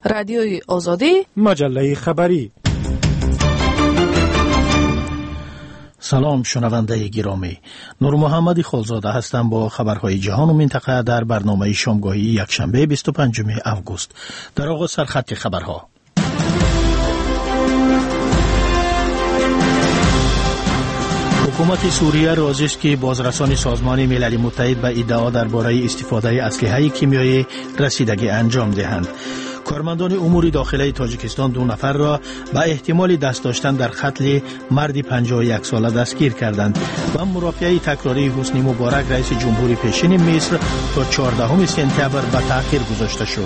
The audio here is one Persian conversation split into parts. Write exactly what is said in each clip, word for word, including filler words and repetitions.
رادیوی آزادی، مجله خبری. سلام شنونده گرامی، نور محمد خالزاده هستم با خبرهای جهان و منطقه در برنامه شامگاهی یکشنبه بیست و پنجم اوگوست. در آغاز سرخط خبرها. حکومت سوریه راضی است که بازرسان سازمان ملل متحد به ادعا درباره استفاده اسلحه کیمیایی رسیدگی انجام دهند. کارمندان امور داخلی تاجیکستان دو نفر را به احتمال دست داشتن در قتل مرد پنجاه و یک ساله دستگیر کردند و مرافعه تکراری حسنی مبارک رئیس جمهوری پیشین مصر تا چهاردهم سپتامبر به تأخیر گذاشته شد.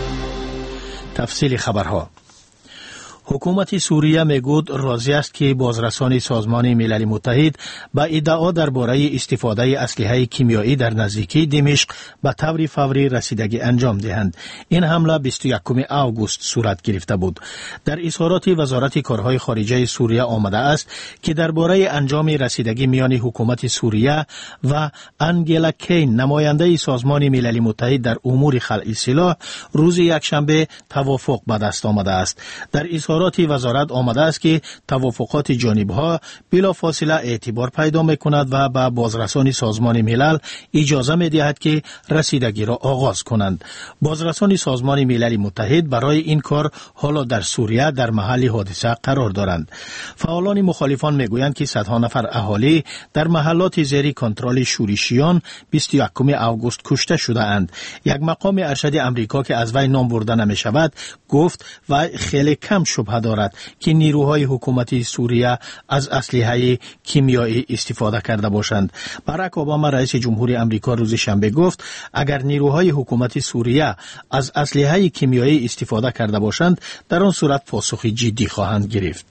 تفصیل خبرها. حکومت سوریه میگوید راضی است که بازرسان سازمان ملل متحد به ادعا درباره استفاده اسلحه کیمیایی در نزدیکی دمشق به طور فوری رسیدگی انجام دهند. این حمله بیست و یکم اوگوست صورت گرفته بود. در اظهارات وزارت کارهای خارجه سوریه آمده است که درباره انجام رسیدگی میان حکومت سوریه و انگلا کین نماینده سازمان ملل متحد در امور خلع سلاح روز یکشنبه توافق به دست آمده است. در اظهارات وزارت آمده است که توافقات جانبها بلافاصله اعتبار پیدا می‌کند و به بازرسان سازمان ملل اجازه می‌دهد که رسیدگی را آغاز کنند. بازرسان سازمان ملل متحد برای این کار حالا در سوریه در محل حادثه قرار دارند. فعالان مخالفان می‌گویند که صدها نفر اهالی در محلات زیر کنترل شورشیان بیست و یکم اوگوست کشته شده‌اند. یک مقام ارشد امریکا که از وی نام برده نمی‌شود گفت و خیلی کم شبهه دارد که نیروهای حکومتی سوریه از اسلحه کیمیایی استفاده کرده باشند. باراک اوباما رئیس جمهوری امریکا روز شنبه گفت اگر نیروهای حکومتی سوریه از اسلحه کیمیایی استفاده کرده باشند در آن صورت پاسخی جدی خواهند گرفت.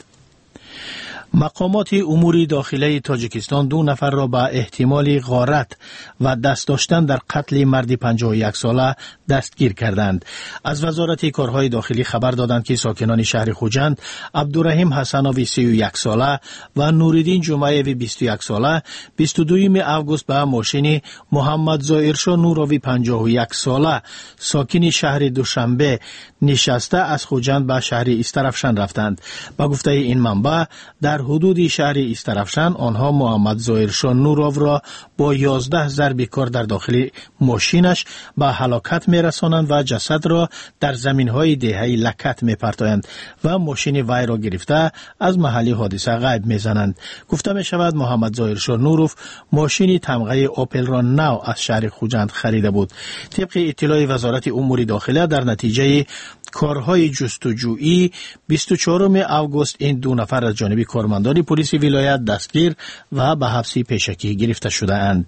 مقامات امور داخلی تاجیکستان دو نفر را به احتمال غارت و دست داشتن در قتل مرد پنجاه و یک ساله دستگیر کردند. از وزارت کارهای داخلی خبر دادند که ساکنان شهر خوجند عبدالرحیم حسنوی سی و یک ساله و نوردین جمعهوی بیست و یک ساله بیست و دوم اوگوست به ماشین محمد ظاهرشاه نوروی پنجاه و یک ساله ساکن شهر دوشنبه نشسته از خوجند به شهر استرفشن رفتند. با گفته این منبع در حدود شهر استرفشن آنها محمد ظاهرشاه نورو را با یازده ضرب کار در داخل ماشینش به هلاکت میرسانند و جسد را در زمینهای دهه لکت میپرتایند و ماشین وی را گرفته از محل حادثه غیب میزنند. گفته می شود محمد ظاهرشاه نورو ماشین تمغه اوپل را نو از شهر خوجند خریده بود. طبق اطلاع وزارت امور داخله در نتیجه کارهای جستجویی بیست و چهارم اوگوست این دو نفر از جانب کارمندان پلیس ولایت دستگیر و به حبس پیشکی گرفته شده‌اند.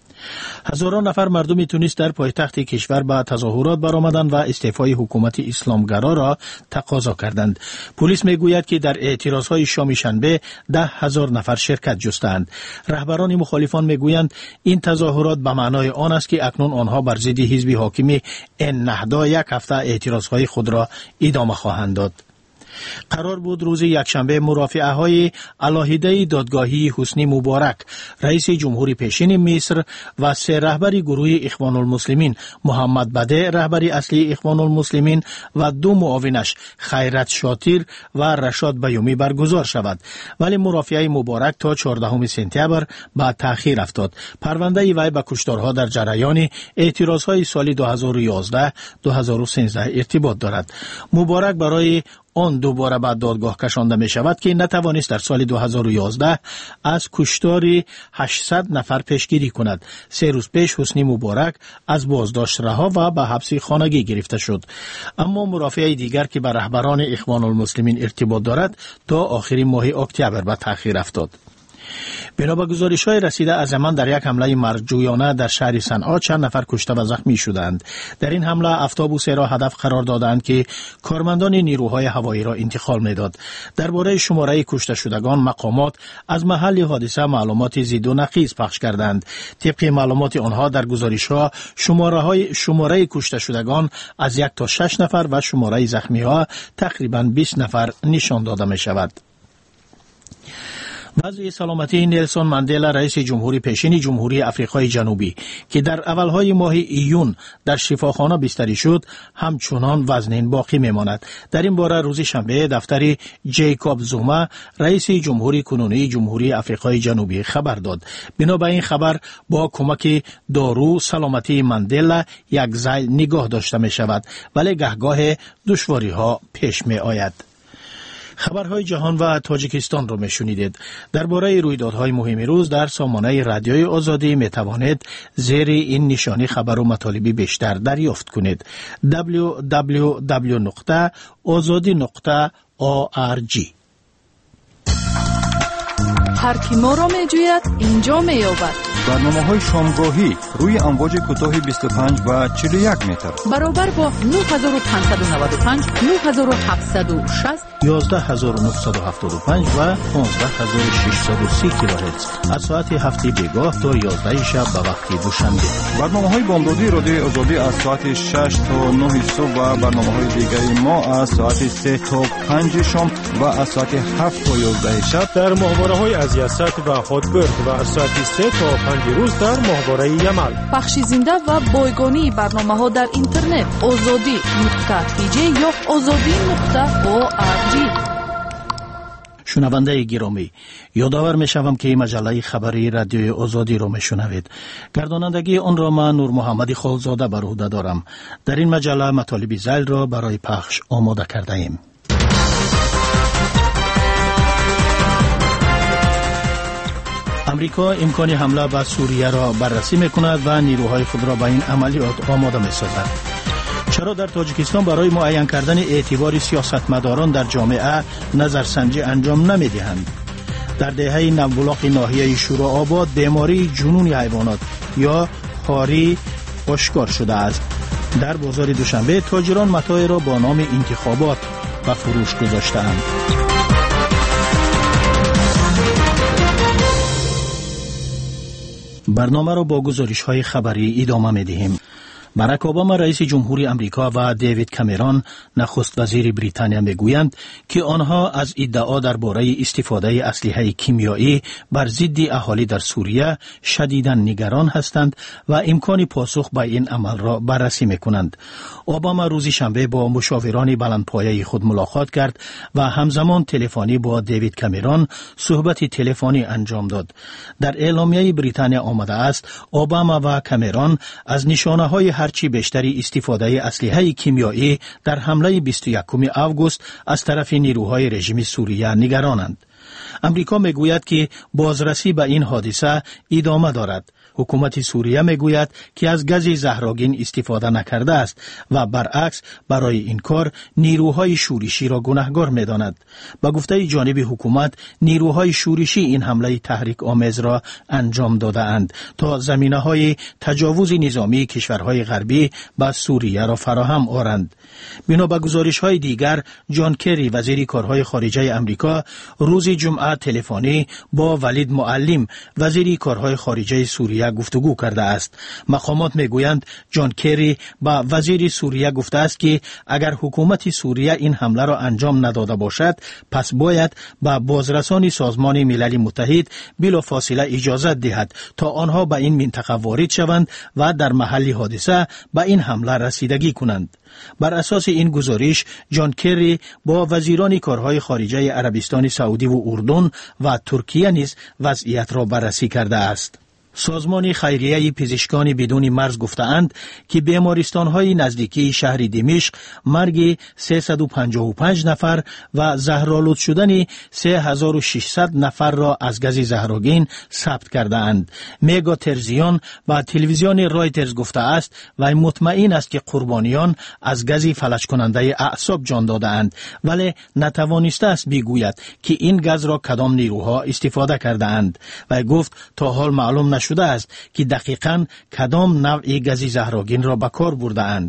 هزاران نفر مردم تونس در پایتخت کشور به تظاهرات برآمدند و استعفای حکومت اسلامگرا را تقاضا کردند. پلیس میگوید که در اعتراضهای شام شنبه ده هزار نفر شرکت جستند. رهبران مخالفان میگویند این تظاهرات به معنای آن است که اکنون آنها بر ضد حزب حاکم النهضه یک هفته اعتراضهای خود را ادامه خواهند داد. قرار بود روز یکشنبه مرافعه های علاهیده دادگاهی حسنی مبارک رئیس جمهوری پیشین مصر و سه رهبر گروه اخوان المسلمین محمد بده رهبر اصلی اخوان المسلمین و دو معاونش خیرت شاطر و رشاد بیومی برگزار شود، ولی مرافعه مبارک تا چهاردهم سپتامبر به تأخیر افتاد. پرونده وی به کشتارها در جریان اعتراضهای سال دو هزار و یازده دو هزار و سیزده ارتباط دارد. مبارک برای آن دوباره به دادگاه کشانده می شود که نتوانست در سال دو هزار و یازده از کشتار هشتصد نفر پیشگیری کند. سه روز پیش حسنی مبارک از بازداشت رها و به حبس خانگی گرفته شد. اما مرافع دیگر که به رهبران اخوان المسلمین ارتباط دارد تا آخر ماه اکتبر به تأخیر افتاد. بنا به گزارش‌های رسیده از یمن در یک حمله مرجویانه در شهر صنعا چند نفر کشته و زخمی شدند. در این حمله اتوبوسی را هدف قرار دادند که کارمندان نیروهای هوایی را انتقال می‌داد. درباره شماره کشته شدگان مقامات از محل حادثه معلومات ضد و نقیض پخش کردند. طبق معلومات آنها در گزارش‌ها شماره‌های شماره کشته شدگان از یک تا شش نفر و شماره زخمی‌ها تقریباً بیست نفر نشان داده می‌شود. وضع سلامتی نلسون ماندلا رئیس جمهوری پیشین جمهوری آفریقای جنوبی که در اولهای ماه ایون در شفاخانه بستری شد همچنان وزنین باقی میماند. در این باره روز شنبه دفتر جیکوب زوما رئیس جمهوری کنونی جمهوری آفریقای جنوبی خبر داد. بنا به این خبر با کمک دارو سلامتی ماندلا یک زای نگاه داشته می شود ولی گهگاه دشواری ها پیش می آید. خبرهای جهان و تاجیکستان را میشنیدید. درباره رویدادهای مهم روز در سامانه رادیوی آزادی می توانید زیر این نشانی خبر و مطالبی بیشتر دریافت کنید. دبلیو دبلیو دبلیو نقطه آزادی نقطه او آر جی. هر کی ما را می جوید اینجا می یابد. برنامه های شامگاهی روی امواج کوتاه بیست و پنج و چهل و یک متر برابر با نه هزار و پانصد و نود و پنج، نه هزار و هفتصد و شصت، یازده هزار و نهصد و هفتاد و پنج و پانزده هزار و ششصد و سی کیلوهرتز از ساعت هفت بیگاه تا یازده شب به وقت دوشنبه. برنامه های بامدادی رادیوی آزادی از ساعت شش تا نه صبح و برنامه های دیگری ما از ساعت سه تا پنج شام و از ساعت هفت تا یازده شب در ماهواره های از یاست و هاتبرگ و از ساعت سه تا پنج روز در ماهواره یمل. پخش زنده و بایگانی برنامه ها در اینترنت آزادی نقطه پی جی یا آزادی نقطه او آر جی. شنونده گرامی، یادآور می شوم که مجله خبری رادیوی آزادی را می شنوید. گردانندگی آن را من نور محمدی خالزاده بر عهده دارم. در این مجله مطالب ذیل را برای پخش آماده کرده ایم. امریکا امکان حمله به سوریه را بررسی می‌کند و نیروهای خود را به این عملیات آماده می‌سازد. چرا در تاجیکستان برای معین کردن اعتبار سیاستمداران در جامعه نظرسنجی انجام نمی‌دهند؟ در دهه نوبلاغ ناحیه شورآباد بیماری جنون حیوانات یا هاری آشکار شده است. در بازار دوشنبه تاجران متاع را با نام انتخابات به فروش گذاشته‌اند. برنامه را با گزارش‌های خبری ادامه می‌دهیم. باراک اوباما رئیس جمهوری امریکا و دیوید کامرون نخست وزیر بریتانیا میگویند که آنها از ادعا درباره استفاده اسلحه کیمیایی بر ضد اهالی در سوریه شدیداً نگران هستند و امکان پاسخ به این عمل را بررسی میکنند. اوباما روز شنبه با مشاوران بلندپایه خود ملاقات کرد و همزمان تلفنی با دیوید کامرون صحبت تلفنی انجام داد. در اعلامیه بریتانیا آمده است اوباما و کامرون از نشانه‌های هرچی بیشتری استفاده اسلحه کیمیایی در حمله بیست و یکم آگوست از طرف نیروهای رژیم سوریه نگرانند. امریکا میگوید که بازرسی به این حادثه ادامه دارد. حکومت سوریه میگوید که از گاز زهرآگین استفاده نکرده است و برعکس برای این کار نیروهای شورشی را گناهکار میداند. با گفته جانب حکومت نیروهای شورشی این حمله تحریک آمیز را انجام داده اند تا زمینه‌های تجاوز نظامی کشورهای غربی به سوریه را فراهم آورند. بنا به گزارش‌های دیگر جان کری وزیر کارهای خارجه امریکا روز جمعه تلفنی با ولید معلم وزیر کارهای خارجه سوریه گفتگو کرده است. مقامات میگویند جان کری با وزیر سوریه گفته است که اگر حکومت سوریه این حمله را انجام نداده باشد پس باید به بازرسان سازمان ملل متحد بلافاصله اجازه دهد تا آنها به این منطقه وارد شوند و در محل حادثه به این حمله رسیدگی کنند. بر اساس این گزارش جان کری با وزیران کارهای خارجه عربستان سعودی و اردن و ترکیه نیز وضعیت را بررسی کرده است. سازمان خیریه پزشکان بدون مرز گفتند که بیمارستان‌های نزدیکی شهر دمشق مرگ سیصد و پنجاه و پنج نفر و زهرآلود شدن سه هزار و ششصد نفر را از گاز زهرآگین ثبت کرده اند. میگا ترزیان و تلویزیون رایترز گفته است و مطمئن است که قربانیان از گاز فلج کننده اعصاب جان داده اند ولی نتوانسته است بگوید که این گاز را کدام نیروها استفاده کرده اند و گفت تا حال معلوم شده است که دقیقاً کدام نوع گاز زهرآگین را به کار برده اند.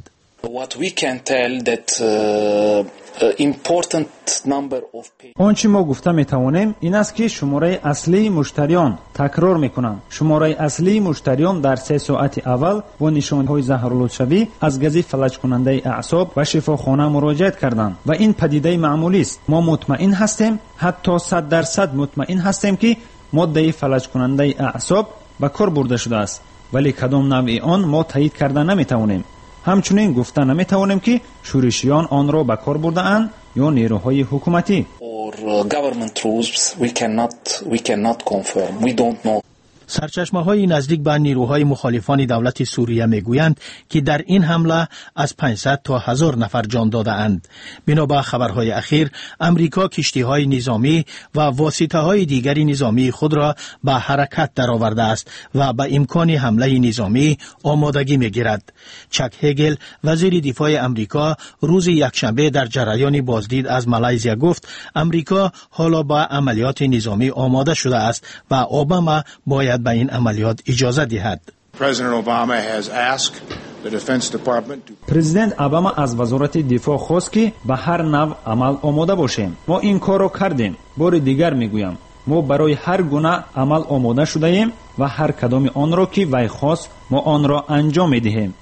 What we can tell that uh, important number of people. آنچه ما گفته میتوانیم این است که شماره اصلی مشتریان تکرار میکنند. شماره اصلی مشتریان در سه ساعت اول با نشانهای ظاهرالشوی از گازی فلج کننده اعصاب و شفاخانه مراجعه کردند و این پدیده معمولی است. ما مطمئن هستیم، حتی صد درصد مطمئن هستیم که ماده فلج کننده اعصاب به کار برده شده است، ولی کدام نوع آن ما تایید کرده نمیتوانیم. همچنین گفته نمیتوانیم که شورشیان آن را به کار برده اند یا نیروهای حکومتی. Or government troops, we cannot we cannot confirm. We don't know. سرچشمه‌های نزدیک به نیروهای مخالفان دولت سوریه میگویند که در این حمله از پانصد تا هزار نفر جان داده‌اند. بنا به خبرهای اخیر، امریکا کشتی‌های نظامی و واسطه‌های دیگری نظامی خود را به حرکت درآورده است و به امکان حمله نظامی آمادگی می‌گیرد. چک هگل، وزیر دفاع امریکا، روز یکشنبه در جریان بازدید از مالزی گفت امریکا حالا به عملیات نظامی آماده شده است و اوباما باید به این عملیات اجازه دهد. پرزیدنت اوباما از وزارت دفاع خواست که به هر نوع عمل آماده باشیم. ما این کار را کردیم. بار دیگر میگویم ما برای هر گونه عمل آماده شده ایم و هر کدام آن را که وی خواست ما آن را انجام میدهیم.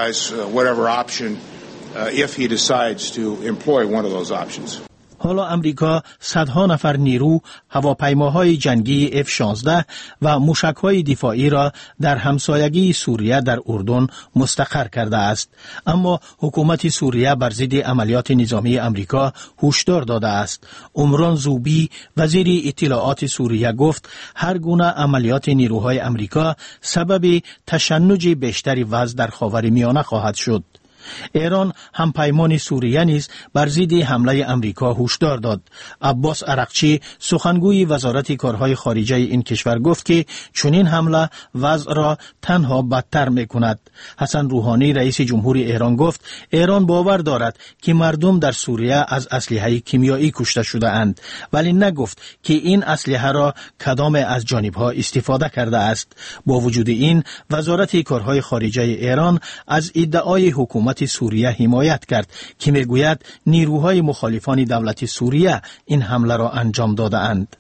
حالا امریکا صدها نفر نیرو، هواپیماهای جنگی اف شانزده و موشک‌های دفاعی را در همسایگی سوریه در اردن مستقر کرده است. اما حکومت سوریه بر ضد عملیات نظامی امریکا هشدار داده است. عمران زوبی، وزیر اطلاعات سوریه گفت هر گونه عملیات نیروهای امریکا سبب تشنج بیشتری وضع در خاورمیانه خواهد شد. ایران هم پیمان سوریه نیز بر ضد حمله امریکا هشدار داد. عباس عرقچی، سخنگوی وزارت کارهای خارجه این کشور گفت که چنین حمله وضع را تنها بدتر می‌کند. حسن روحانی، رئیس جمهور ایران گفت ایران باور دارد که مردم در سوریه از اسلحه کیمیایی کشته شده اند، ولی نگفت که این اسلحه را کدام از جانب‌ها استفاده کرده است. با وجود این، وزارت کارهای خارجه ایران از ادعای حکومت سوریه حمایت کرد که میگوید نیروهای مخالفان دولت سوریه این حمله را انجام داده اند.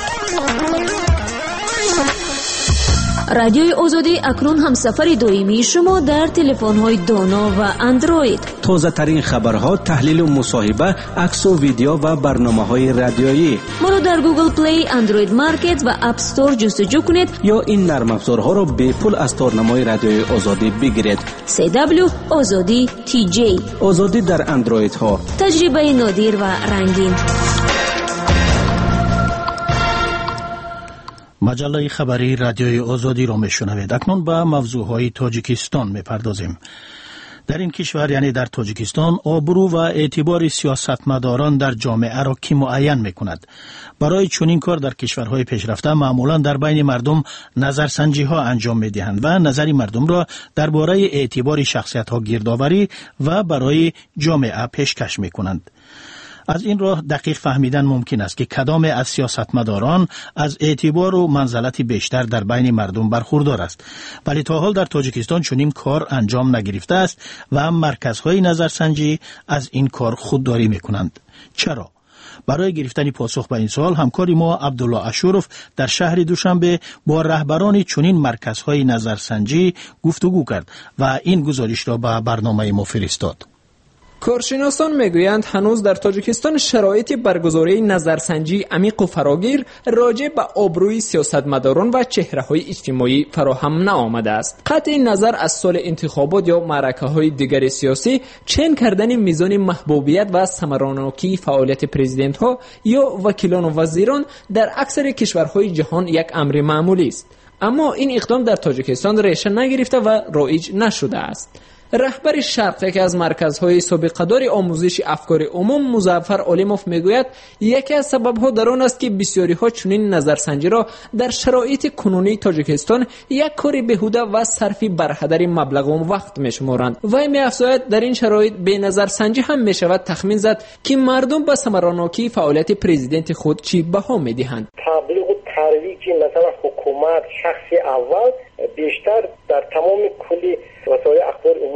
رادیوی آزادی اکنون هم سفر دائمی شما در تلفن‌های دانا و اندروید. تازه ترین خبرها، تحلیل و مصاحبه، عکس و ویدیو و برنامه‌های رادیویی. ما رو در گوگل پلی، اندروید مارکت و اپ استور جستجو کنید یا این نرم افزارها رو به پول از تارنمای رادیوی آزادی بگیرید. سی دبلیو آزادی تی جی. آزادی در اندروید ها. تجربه نادر و رنگین. مجله خبری رادیوی آزادی را میشنوید. اکنون به موضوعهای تاجیکستان میپردازیم. در این کشور یعنی در تاجیکستان آبرو و اعتبار سیاستمداران در جامعه را کی معین میکند. برای چنین کار در کشورهای پیشرفته معمولا در بین مردم نظرسنجی ها انجام میدهند و نظر مردم را درباره اعتبار شخصیت ها گردآوری و برای جامعه پیشکش میکنند. از این راه دقیق فهمیدن ممکن است که کدام از سیاستمداران از اعتبار و منزلت بیشتر در بین مردم برخوردار است. ولی تا حال در تاجیکستان چنین کار انجام نگرفته است و مرکزهای نظرسنجی از این کار خودداری میکنند. چرا؟ برای گرفتن پاسخ به این سوال همکار ما عبدالله اشورف در شهر دوشنبه با رهبران چنین مرکزهای نظرسنجی گفتگو کرد و این گزارش را به برنامه ما فرستاد. کارشناسان میگویند هنوز در تاجیکستان شرایط برگزاری نظرسنجی عمیق و فراگیر راجع به آبروی سیاستمداران و چهره‌های اجتماعی فراهم نآمده است. قطع نظر از سال انتخابات یا معرکه‌های دیگر سیاسی، چین کردن میزان محبوبیت و ثمراناکی فعالیت پرزیدنت‌ها یا وکیلان و وزیران در اکثر کشورهای جهان یک امر معمولی است. اما این اقدام در تاجیکستان ریشه نگرفته و رایج نشده است. رهبر شرق یکی از مرکزهای سابقه‌دار آموزش افکار عموم مظفر عالموف میگوید یکی از سبب‌ها در آن است که بسیاری‌ها چنین نظرسنجی را در شرایط کنونی تاجیکستان یک کار بیهوده و صرف برهدر مبلغ و وقت می‌شمارند. وی می‌افزاید در این شرایط به نظرسنجی هم می‌شود تخمین زد که مردم به ثمراناکی فعالیت پرزیدنت خود چی بها می‌دهند. تبلیغ و ترویج مثلا حکومت شخص اول بیشتر در تمام کلی وسایل اخبار عمومی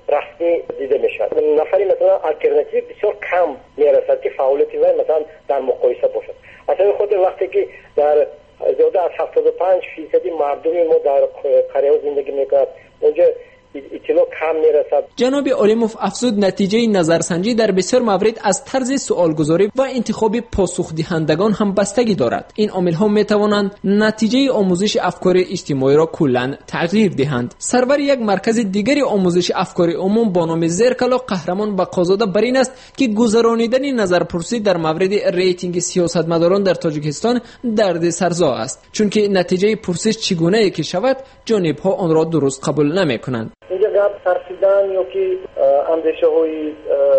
رسمی دیده میشد. نفری مثلا آلترناتیو بسیار کم میرسد که فعالیت وی مثلا در مقایسه باشد. اصلا خود وقتی که در زیاده از هفتاد و پنج فیصدی مردمی ما در قریه زندگی میکرد، اونجا اطلاع کم میرسد. جناب علیموف افزود نتیجه نظرسنجی در بسیار موارد از طرز سوالگزاری و انتخاب پاسخ دهندگان هم بستگی دارد. این عامل‌ها میتوانند نتیجه آموزش افکار اجتماعی را کلاً تغییر دهند. سرور یک مرکز دیگری آموزش افکار عموم با نام زرکلا قهرمان بقازاده بر این است که گذرانیدن نظرپرسی در مورد ریتینگ سیاستمداران در تاجیکستان درد سرزا است، چون که نتیجه پرسش چگونه که شود جانب‌ها آن را درست قبول نمی‌کنند. اینجا گپ ترسیدن یا که اندیشه های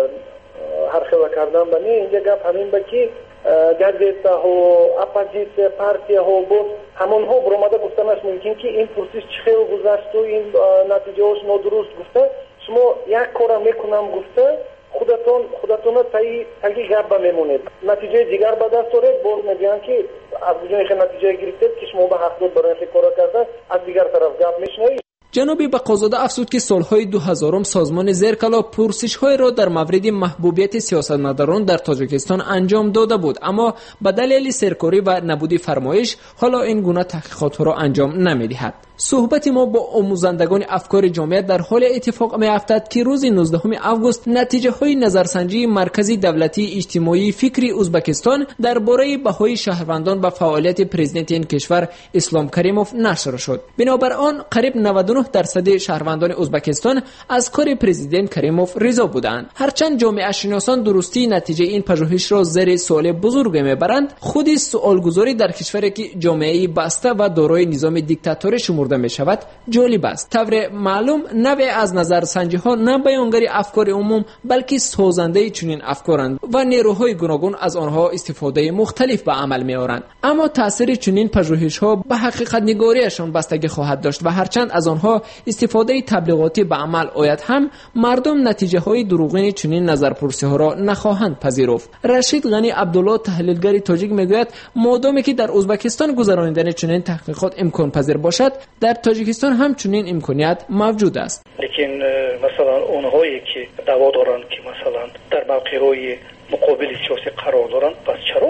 حرخه کردن بنی، اینجا گپ همین با که گازیتا ها اپوزیت پارتی ها بود همون ها برآمده گفتنش ممکن که این پرسش چخیل گذشت و این نتیجه هاش نادرست گفته، شما یک کارم میکنم گفته خودتون خودتون تایی تایی گپ میمونید، نتیجه دیگر به دست آورید، باز میگن که از کجای نتیجه گرفتید که شما به حق داد برای کار کردن، از دیگر طرف گپ میشنوید. جناب بقازاده افزود که سالهای دو هزارم سازمان زرکلا پرسش‌های را در مورد محبوبیت سیاستمداران در تاجیکستان انجام داده بود، اما به دلیل سرکوری و نبود فرمایش حالا این گونه تحقیقات را انجام نمی‌دهد. صحبت ما با آموزندگان افکار جامعه در حال اتفاق می‌افتد که روز نوزدهم آگوست نتیجه های نظرسنجی مرکزی دولتی اجتماعی فکری ازبکستان درباره بهای شهروندان به فعالیت پرزیدنت این کشور اسلام کریموف نشر شد. بنابر آن قریب نود و نه درصد شهروندان ازبکستان از کار پرزیدنت کریموف رضا بودند. هرچند جامعه شناسان درستی نتیجه این پژوهش را زیر سوال بزرگ میبرند، خود سوالگذاری در کشوری که جامعه بسته و دارای نظام دیکتاتوری شمرده می شود جالب است. طور معلوم نوع از نظرسنجی ها نه بیانگر افکار عموم بلکه سازنده چنین افکارند و نیروهای گوناگون از آنها استفاده مختلف به عمل می آورند. اما تاثیر چنین پژوهش ها به حقیقت نگاریشان بستگی خواهد داشت و هرچند از آنها استفاده تبلیغاتی به عمل آید هم مردم نتیجه های دروغین چنین نظرپرسی ها را نخواهند پذیرفت. رشید غنی عبدالله تحلیلگر تاجیک میگوید مادامی که در ازبکستان گذراندن چنین تحقیقات امکان پذیر باشد، در تاجیکستان هم چنین امکانیت موجود است. لیکن مثلا اونهایی که دعوا دارند که مثلا در موقع‌های مقابل سیاسی قرار دارند، پس چرا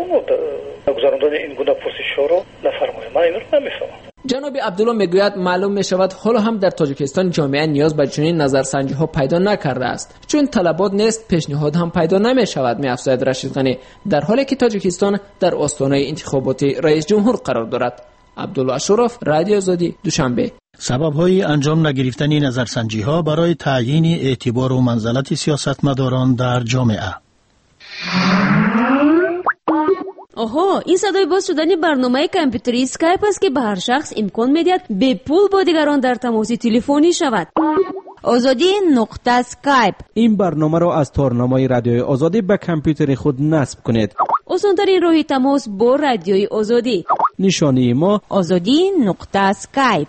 گذراندن این گونه پرسش‌ها را نفرمایند؟ من این را نمی‌فهمم. جناب عبدالله میگوید معلوم می شود حالا هم در تاجیکستان جامعه نیاز به چنین نظرسنجی ها پیدا نکرده است، چون طلبات نیست پیشنهاد هم پیدا نمی شود. می افزاید رشید غنی، در حالی که تاجیکستان در آستانه انتخابات رئیس جمهور قرار دارد. عبدالله اشرف، رادیو آزادی، دوشنبه. سبب‌های انجام نگرفتن نظرسنجی‌ها برای تعیین اعتبار و منزلت سیاستمداران در جامعه. آها، این صدای باز شدن برنامه کامپیوتری اسکایپ است که به هر شخص امکان می‌دهد به پول با دیگران در تماس تلفنی شود. آزادی نقطه اسکایپ. این برنامه را از تارنامه رادیوی آزادی به کامپیوتر خود نصب کنید. آسان‌ترین راه تماس با رادیوی آزادی. نشانی ما آزادی نقطه اسکایپ.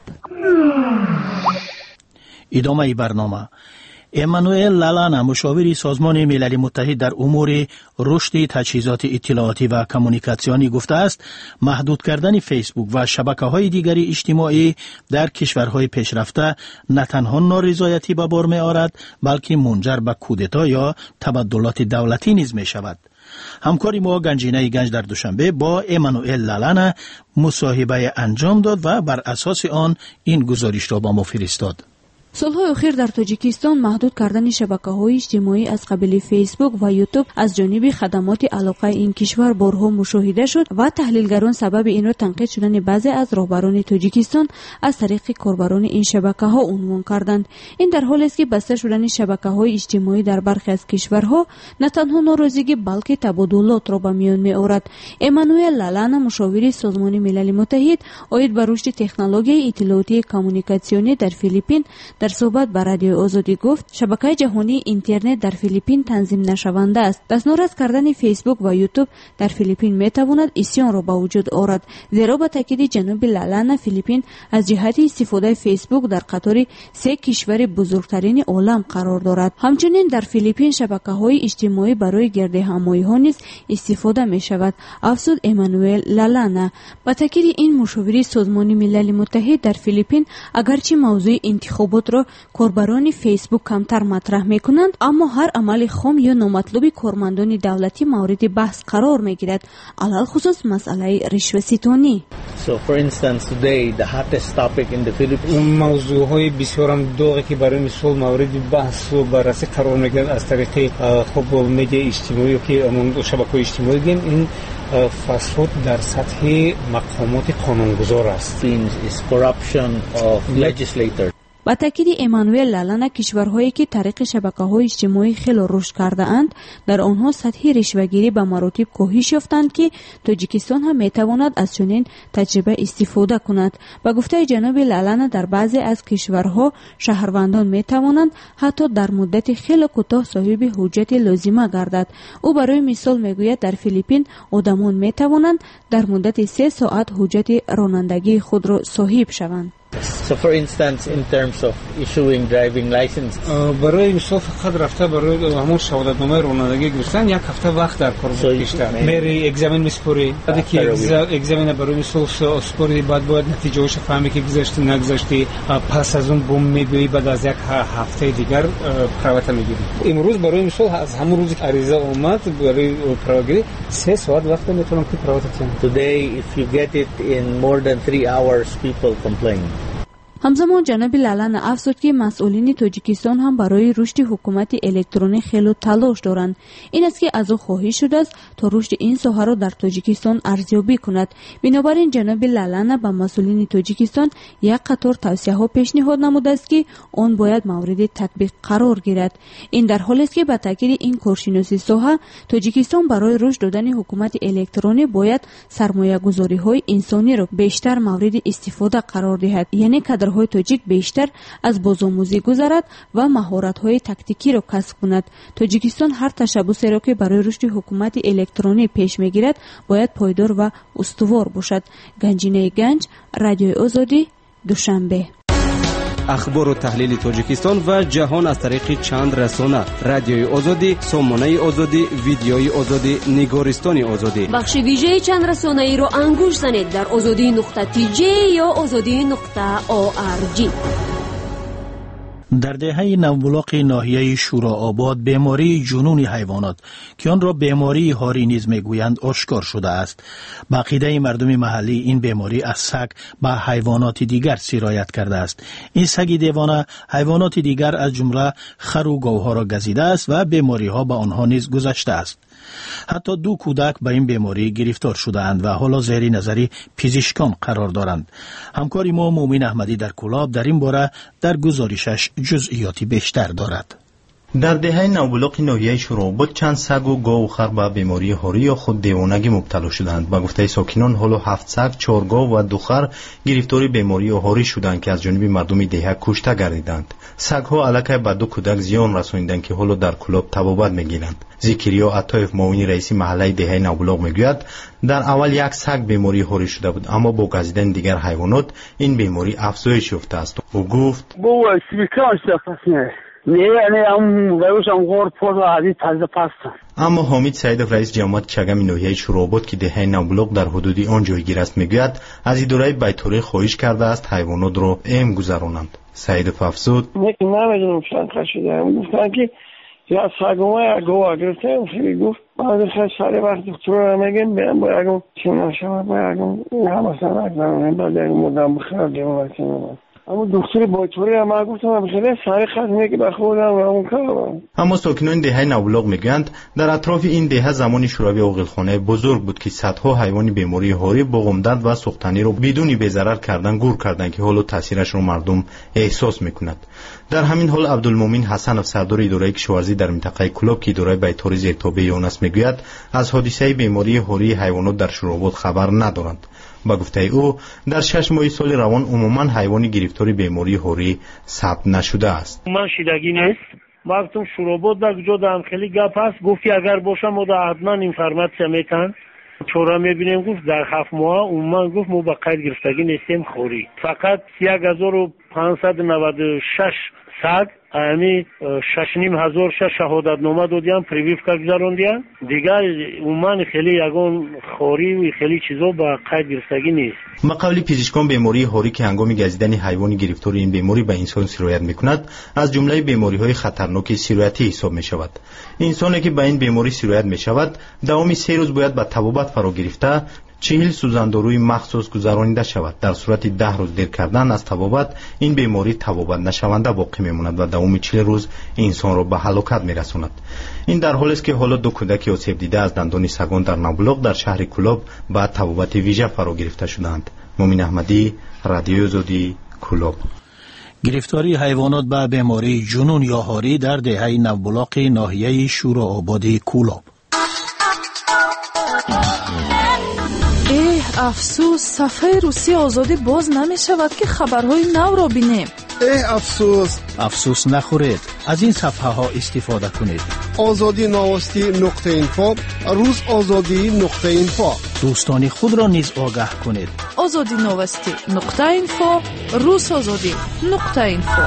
ادامه برنامه. امانوئل لالانا مشاور سازمان ملل متحد در امور رشد تجهیزات اطلاعاتی و کمونیکاسیونی گفته است محدود کردن فیسبوک و شبکه‌های دیگری اجتماعی در کشورهای پیشرفته نه تنها نارضایتی به بار می‌آورد بلکه منجر به کودتا یا تبدلات دولتی نیز می‌شود. همکاری ما گنجینه گنج در دوشنبه با امانوئل لالانا مصاحبه انجام داد و بر اساس آن این گزارش را با ما فرستاد. سالهای اخیر در تاجیکستان محدود کردن شبکه‌های اجتماعی از قبیل فیسبوک و یوتیوب از جانب خدمات علاقه این کشور بارها مشاهده شد و تحلیلگران سبب این را تنقید شدن بعضی از رهبران تاجیکستان از طریق کاربران این شبکه‌ها عنوان کردند. این در حالی است که بسته شدن شبکه‌های اجتماعی در برخی از کشورها نه تنها ناراضگی بلکه تبادلات را به میان می‌آورد. امانوئل لالانا مشاور سازمان ملل متحد عاید به رشد تکنولوژی اطلاعاتی کمونیکاسیونی در فیلیپین در صحبت با رادیو آزادی گفت شبکه جهانی اینترنت در فیلیپین تنظیم نشونده است. پس ناراض کردن فیسبوک و یوتیوب در فیلیپین میتواند اسیان را به وجود آورد. زیرا به تاکید جناب لالانا فیلیپین از جهت استفاده فیسبوک در قطار سه کشور بزرگترین عالم قرار دارد. همچنین در فیلیپین شبکه‌های اجتماعی برای گرد همایی‌ها نیز استفاده می‌شود. افزود امانوئل لالانا. با تاکید این مشاور سازمان ملل متحد در فیلیپین اگرچه موضوع انتخابات را کاربران فیسبوک کمتر مطرح میکنند، اما هر عمل خام یا نامطلوب کارمندان دولتی مورد بحث قرار میگیرد، علل خصوص مسئله رشوه‌ستانی. So for instance today the hottest topic in the Philippines موضوعهای بسیار داغی که برای مثال مورد بحث و بررسی قرار میگیرد از طریق خب مدیا اجتماعی که امون شبکه‌های اجتماعی گیم، این فساد در سطح مقامات قانونگذار است. is corruption of legislators. با تاکید امانوئل لالانه، کشورهایی که طریق شبکه‌های اجتماعی خیلی رشد کرده اند در آنها سطح رشوه‌گیری به مراتب کاهش یافتند که تاجیکستان هم میتواند از چنین تجربه استفاده کند. با گفته جناب لالانه، در بعضی از کشورها شهروندان میتوانند حتی در مدت خیلی کوتاه صاحب حجت لازمه گردد. او برای مثال میگوید در فیلیپین آدمان میتوانند در مدت سه ساعت حجت رانندگی خود را صاحب شوند. So for instance in terms of issuing driving license برای مثال فقط رفته برای همون شهادتنامه رانندگی گرفتن یک هفته وقت در کار می‌گذرد. میری اگزمین میسپوری، بعد که اگزمین برای مثال اسپوری بعد باید نتیجه‌اش فهمی که گذشتی نگذشتی، پس از اون بوم میگویی بعد از یک هفته دیگر پروات میگیری. امروز برای مثال از همون روزی که عریضه اومد برای پروگری سه ساعت وقت میتونم که پروات کنم. Today if you get it in more than three hours people complain. همزمان جناب لالانه افزود که مسئولین تاجیکستان هم برای رشد حکومت الکترونیک خیلی تلاش دارند. این است که از او خواهش شده است تا رشد این ساحه را در تاجیکستان ارزیابی کند. بنابراین جناب لالانه به مسئولین تاجیکستان یک قطار توصیه‌ها پیشنهاد نموده است که آن باید مورد تطبیق قرار گیرد. این در حالی است که به تاکید این کارشناسی ساحه، تاجیکستان برای رشد دادن حکومت الکترونیک باید سرمایه‌گذاری‌های انسانی را بیشتر مورد استفاده قرار دهد، یعنی کادرهای تاجیک بیشتر از بازآموزی گذرد و مهارت‌های تاکتیکی را کسب کند. تاجیکستان هر تشبوسی را که برای رشد حکومت الکترونیک پیش می‌گیرد باید پایدار و استوار باشد. گنجینه گنج، رادیوی آزادی، دوشنبه. اخبار و تحلیل تاجیکستان و جهان از طریق چند رسانه: رادیوی آزادی، سامانه آزادی، ویدیوی آزادی، نگارستان آزادی. بخش ویژه چند رسانه ای را انگوش زنید در آزادی نقطه تی جی یا آزادی نقطه او آر جی. در دهه نوبلاغ ناحیه شورآباد بیماری جنون حیوانات که آن را بیماری هاری نیز میگویند آشکار شده است. به عقیده مردم محلی این بیماری از سگ به حیوانات دیگر سرایت کرده است. این سگ دیوانه حیوانات دیگر از جمله خر و گاوها را گزیده است و بیماری ها به آنها نیز گذشته است. حتی دو کودک به این بیماری گرفتار شده اند و حالا زیر نظر پزشکان قرار دارند. همکار ما مومن احمدی در کلاب در این باره در گزارشش جزئیاتی بیشتر دارد. در دهه نوبلاغ ناحیه شورآباد چند سگ و گاو و خر به بیماری هاری یا خود دیوانگی مبتلا شدند. با گفته ساکنان حالا هفت سگ، چهار گاو و دو خر گرفتار بیماری هاری شدند که از جانب مردم دهه کشته گردیدند. سگ‌ها علاقه به دو کودک زیان رساندند که حالا در کلاب طبابت میگیرند. زکریا عطایف معاون رئیس محله دهه نوبلاغ میگوید در اول یک سگ بیماری هاری شده بود، اما با گزیدن دیگر حیوانات این بیماری افزایش یافته است. او گفت اما حامد سعید رئیس جماعت چگم ناحیه شورآباد که دهه نوبلاغ در حدود آن جایگیر است میگوید از اداره بیتوری خواهش کرده است حیوانات را ام گذرانند. سعید افزود نمیدونم چند خشیدم گفتن که یا سگوما یا گواه گرفتم خیلی گفت بعد خیلی سالی وقت دکتر رو نمیگیم بیان باید اگم چون نشمه باید اگم همه سن اگرانه بعد اگم مدام بخیر دیگه وقتی نمید اما دکتر بایتوری هم گفتم خیلی سری خدمه که بخودم و اون کارم. اما ساکنان دهه نوبلاغ میگویند در اطراف این دهه زمان شوروی عاقلخانه بزرگ بود که صدها حیوان بیماری هاری، بغمدرد و سوختنی رو بدون بی‌ضرر کردن گور کردند که حالا تاثیرش رو مردم احساس میکند. در همین حال عبدالمومن حسنов سردار اداره کشاورزی در منطقه کلاب که اداره بیتوری زیر تابع آن است میگوید از حادثه بیماری هاری حیوانات در شورآباد خبر ندارند. با گفته او در شش ماه سال روان عموما حیوانی گرفتار بیماری هاری ثبت نشده است. من شیدگی نیست. وقتم شورآباد در کجا دارم خیلی گپ است. گفتی اگر باشم و در حتما اینفرماسیا میتن چورا میبینیم. گفت در هفت ماه عموما گفت ما با قید گرفتگی نیستیم خوری. فقط یک هزار و پانصد و نود و شش سگ امی شش نیم هزار شش شهادتنامه دادیم پریویفکا گذراندیم دیگر عموما خیلی یگان خوری و خیلی چیزا به قید گرفتگی نیست. مقاله پزشکان بیماری هوری که هنگام گزیدن حیوان گرفتار این بیماری به انسان سرایت میکند از جمله بیماری‌های خطرناک سرایتی حساب میشود. انسانی که به این بیماری سرایت میشود دوامی سه روز باید به طبابت فرا گرفته چهل سوزنداروی مخصوص گذرانیده شود. در صورت ده روز دیر کردن از طبابت این بیماری طبابت نشونده باقی میماند و دوام چهل روز انسان را به هلاکت میرساند. این در حالی است که حالا دو کودک آسیب دیده از دندان سگان در نابلغ در شهر کولاب به طبابت ویژه فرا گرفته شدند. مومن احمدی، رادیوی آزادی، کولاب. گرفتاری حیوانات به بیماری جنون یا هاری در دهه نوبلاغ ناحیه شورآباد کولاب. افسوس صفحه روسی آزادی باز نمی شود که خبرهای نو را بینیم. اه افسوس افسوس نخورید، از این صفحه ها استفاده کنید. آزادی نواستی نقطه اینفو، روز آزادی نقطه اینفو. دوستان خود را نیز آگاه کنید. آزادی نواستی نقطه اینفو، روز آزادی نقطه اینفو.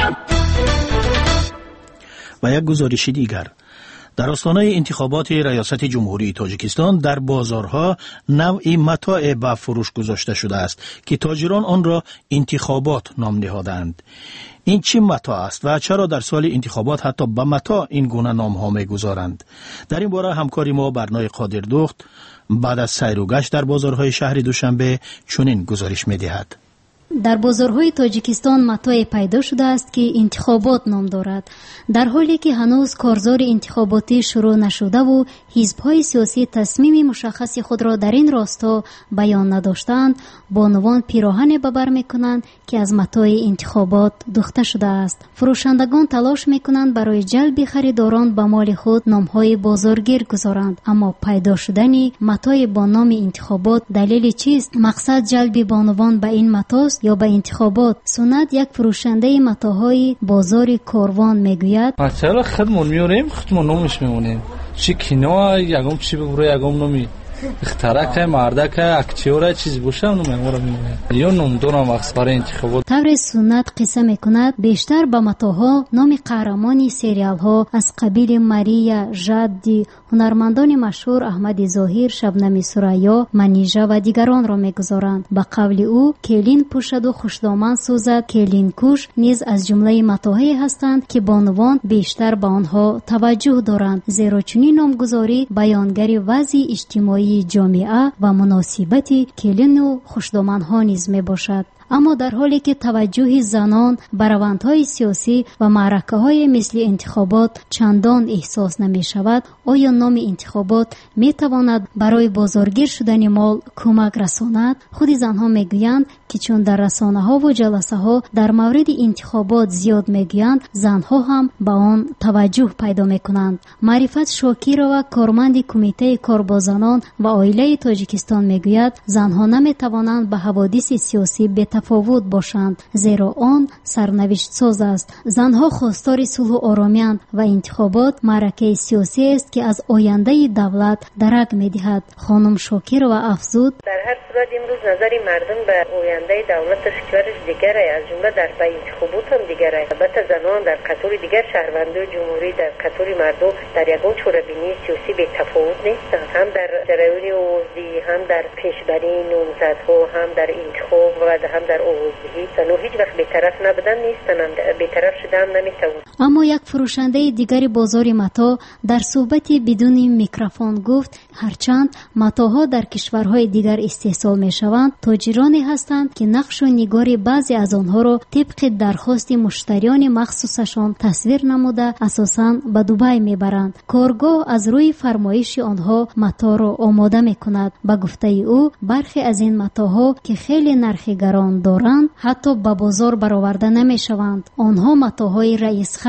و یک گزارش دیگر، در آستانه انتخابات ریاست جمهوری تاجیکستان در بازارها نوعی متاع به فروش گذاشته شده است که تاجران آن را انتخابات نام نهادند. این چه متاع است و چرا در سال انتخابات حتی به متاع این گونه نام ها می‌گذارند؟ در این باره همکاری ما برنامه قادر دخت بعد از سیر و گشت در بازارهای شهر دوشنبه چنین گزارش می‌دهد. در بازارهای تاجیکستان متاع پیدا شده است که انتخابات نام دارد، در حالی که هنوز کارزار انتخاباتی شروع نشده و حزب‌های سیاسی تصمیم مشخص خود را در این راستا بیان نداشتند، بانوان پیراهن به بر می‌کنند که از متاع انتخابات دوخته شده است. فروشندگان تلاش می‌کنند برای جلب خریداران به مال خود نام‌های بازارگیر گذارند، اما پیدا شدن متاع با نام انتخابات دلیل چیست؟ مقصد جلب بانوان به این متاع یا به انتخابات؟ سنت یک فروشنده متاعهای بازار کاروان میگوید مثلا خودمون میاریم خودمون نامش میمونیم چی کینا یگام چی ببره یگام نمی اختراک مردک اکتیور چیز باشه اونو میمورم میمونه یا نمدونم مقصد برای انتخابات. طور سنت قصه میکند بیشتر به متاعها نام قهرمانی سریال ها از قبیل ماریا، جدی، هنرمندان مشهور احمد ظاهر، شبنم سریا، منیژه و دیگران را میگذارند. به قول او کلین پوشد و خوشدامن سوزد، کلین کوش نیز از جمله متاعی هستند که بانوان بیشتر به آنها توجه دارند، زیرا چنین نامگذاری بیانگری وضع اجتماعی جامعه و مناسبت کلین و خوشدامن ها نیز می باشد. اما در حالی که توجه زنان به روندهای سیاسی و معرکه‌های مثل انتخابات چندان احساس نمی شود، آیا نام انتخابات می تواند برای بازارگیر شدن مال کمک رساند؟ خود زنها می گویند که چون در رسانه ها و جلسه ها در مورد انتخابات زیاد می گویند، زنها هم به آن توجه پیدا می کنند. معرفت شاکر و کارمند کمیته کار با زنان و عائله تاجیکستان می گوید زنها نمی توانند به حوادث سیاسی به تفاوت باشند، زیرا آن سرنوشت ساز است. زنها خواستار صلح و آرامی و انتخابات معرکه سیاسی است که از آینده دولت درک می‌دهد. خانم شاکر و افزود در هر صورت امروز نظر مردم به آینده دولت کشورش دیگره، از جمله در به انتخابات هم دیگره. البته زنان در قطار دیگر شهروندان جمهوری در قطار مردم در یگان چوره‌بینی سیاسی به تفاوت نیستند، هم در جریان اوزی، هم در پیشبری نامزدها، هم در انتخاب و هم در اوزی. زنها هیچ وقت بی‌طرف نبودن نیستن، بی‌طرف شدن نمیتوان. اما یک فروشنده دیگری بازار متاع در صحبتی بدون میکروفون گفت هرچند متاعها در کشورهای دیگر استحصال میشوند، تاجرانی هستند که نقش و نگار بعضی از آنها را طبق درخواست مشتریان مخصوصشان تصویر نموده اساساً به دبی میبرند. کارگاه از روی فرمایش آنها متاع را آماده میکند. به گفته او برخی از این متاعها که خیلی نرخ گران دارند حتی به بازار برآورده نمیشوند. آنها متاعهای رئیس خرند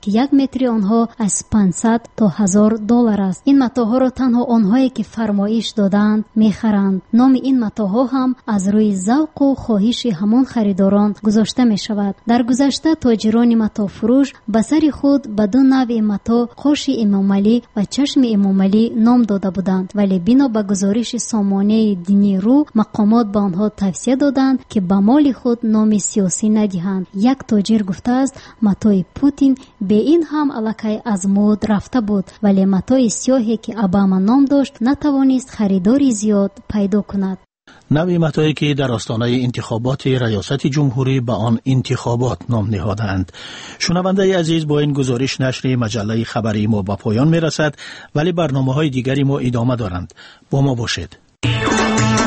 قیمت یک متر آنها از پانصد تا هزار دلار است. این متاعها را تنها آنهایی که فرمایش دادند میخرند. نام این متاعها هم از روی ذوق و خواهش همان خریداران گذاشته می شود. در گذشته تاجران متاع فروش به سر خود به دو نوع متاع قوش امام علی و چشم امام علی نام داده بودند، ولی بنا به گزارش سامانه دینی رو مقامات به آنها توصیه دادند که به مال خود نام سیاسی ندهند. یک تاجر گفته است متاع پوتین به این هم الکی از مد رفته بود، ولی متاع سیاهی که اوباما نام داشت نتوانست خریداری زیاد پیدا کند. نوع متاعی که در آستانه انتخابات ریاست جمهوری به آن انتخابات نام نهادند. شنونده عزیز، با این گزارش نشر مجله خبری ما به پایان می رسد، ولی برنامه های دیگری ما ادامه دارند. با ما باشید.